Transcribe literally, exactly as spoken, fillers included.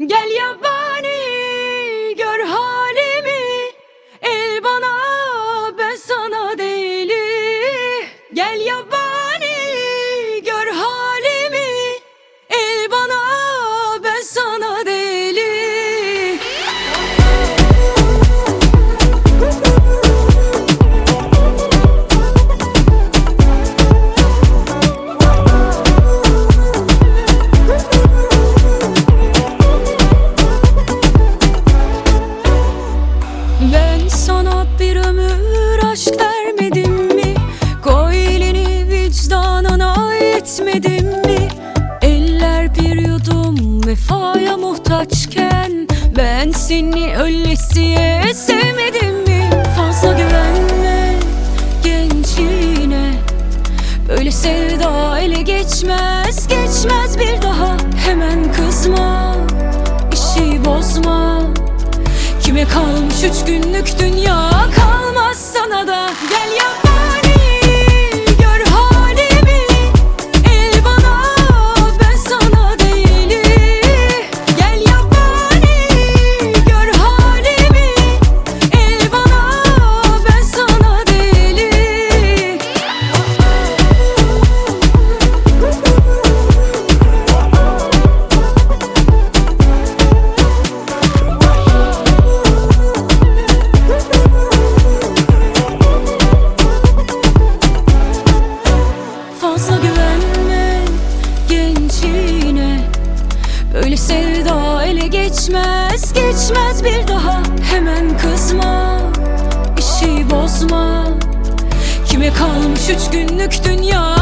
Gel yabani, gör halimi, el bana, ben sana deli. Gel yabani, gör halimi, el bana, ben sana deli. Ben sana bir ömür aşk vermedim mi? Koy elini vicdanına, etmedim mi? Eller bir yudum vefaya muhtaçken ben seni öylesiye sevmedim mi? Fazla güvenme gençliğine, böyle sevda ele geçmez, geçmez bir daha. Hemen kızma, işi bozma. Kime kalmış üç günlük dünya, kalmaz sana da. Gel yabani, gör halimi, el bana, ben sana deli. Gel yabani, gör halimi, el bana, ben sana deli. Fazla güvenme gençliğine, böyle sevda ele geçmez, geçmez bir daha. Hemen kızma, işi bozma. Kime kalmış üç günlük dünya,